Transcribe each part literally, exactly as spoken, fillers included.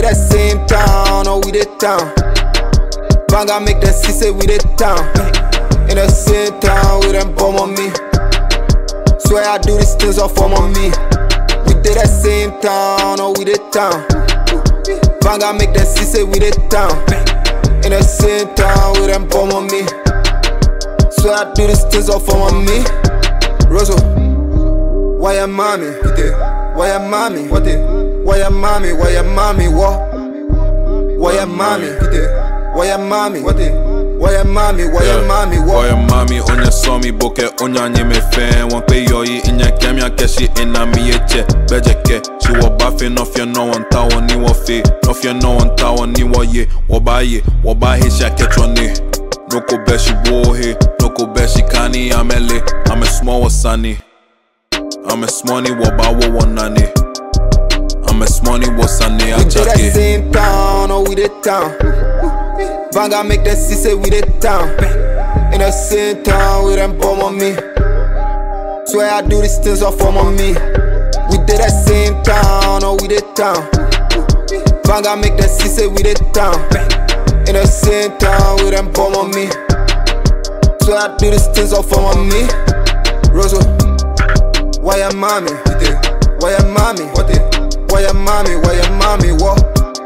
did that same town, oh we did town. Banga make them see say we did town. In the same town with them bomb on me. Swear I do these things all for my me. We did that same town, oh we did town. Banga make them see say we did town. In the same town with them bomb on me. Swear I do these things all for my me. Rosso, why your mommy? Why your mommy? What it? Why your mommy? Why your mommy? What? Why your mommy? Why your mommy? What it? Why your mommy? Why your mommy? What? Why your mommy? Onya saw me boke onya nye me fan. One pay yo yi inya kemya keshi ina mi eche bejeke. She wa baffing off your no one tawa ni wa fe. Off your no one tawa ni wa ye. Waba ye. Waba he sha ketwani. Noko beshi wo he. Noko beshi kani amele. I'm a small wasani. I'm a smoney waba wo wanani. I'm a smoney wasani we did that achake. same town, oh we did town. Banga make them see say we did town. In the same town with them bomb on me. Swear I do these things all for my me. We did that same town, oh we did town. Banga make them see say we did town. In the same town with them bomb on me. Swear I do these things all for my me. Rosso, why your mommy? Why your mommy? What it? Why your mommy? Why your mommy? What?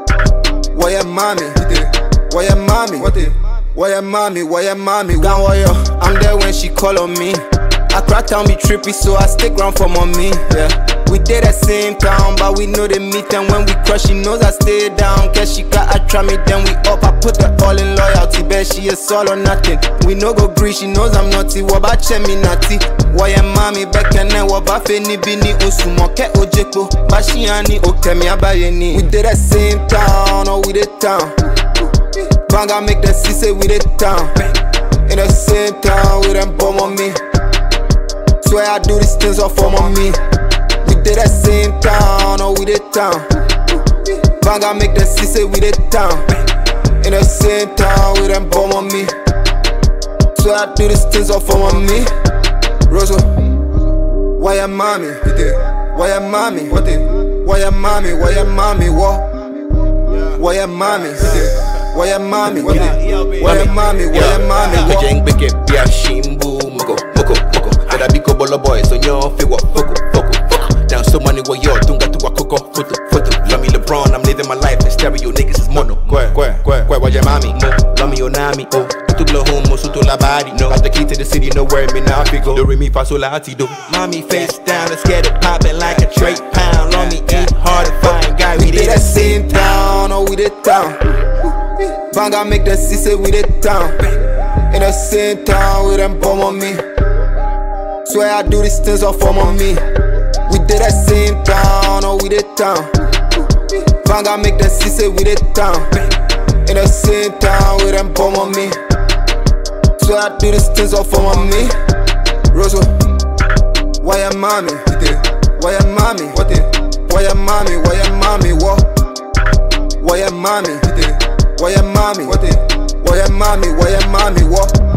Why your mommy? Why your mommy? What it? Why your mommy? Why your mommy? Gone warrior, I'm there when she call on me. I crack town be trippy, so I stick round for mommy. Yeah, we did that same town, but we know they meet. And when we crush, she knows I stay down. Cause she got I try me, then we up. I put her all in loyalty, bet she is all or nothing. We no go green, she knows I'm naughty. What about me naughty? Why your mommy back and then what about Feni Bini Usumo ke Ojeko? But she ani okemi abayeni. We did that same town, oh we did town. Banga make them see say we did town. In the same town with them bomb on me. Swear I do these things all for my me. We did that same town, oh we did town. Banga make them see say we did town. In the same town with them bomb on me. Swear I do these things all for my me. Rosso, why your mommy? Why your mommy? What it? Why your mommy? Why your mommy? What? Why your mommy? Why your mommy? Why your mommy? Why your mommy? What? Kajeng beke bia shimbu moko moko moko. Kada biko bolo boy so nyo fi wa foko foko foko. Down so money wa yo tunga tu wa koko foto foto. Love me LeBron, I'm living my life in stereo niggas is mono. Kwe kwe kwe kwe why your mommy? Mo love me onami oh. Tu blow home mo suto la body no. Got the key to the city, no worry me now fi go. Do re mi fa so la ati do. Mommy face down, let's get it poppin' like a Drake pound. On me eat hard to find guy. We did that same town, oh we did town. Banga make them see say we did town. In the same town with them bomb on me. Swear I do these things all for my me. We did that same town, oh we did town. Banga make them see say we did town. In the same town with them bomb on me. Swear I do these things all for my me. Rosso, why your mommy? Why your mommy? What it? Why your mommy? Why your mommy? What? Why your mommy? Why your mommy? What it? Why your mommy? Why your mommy? What?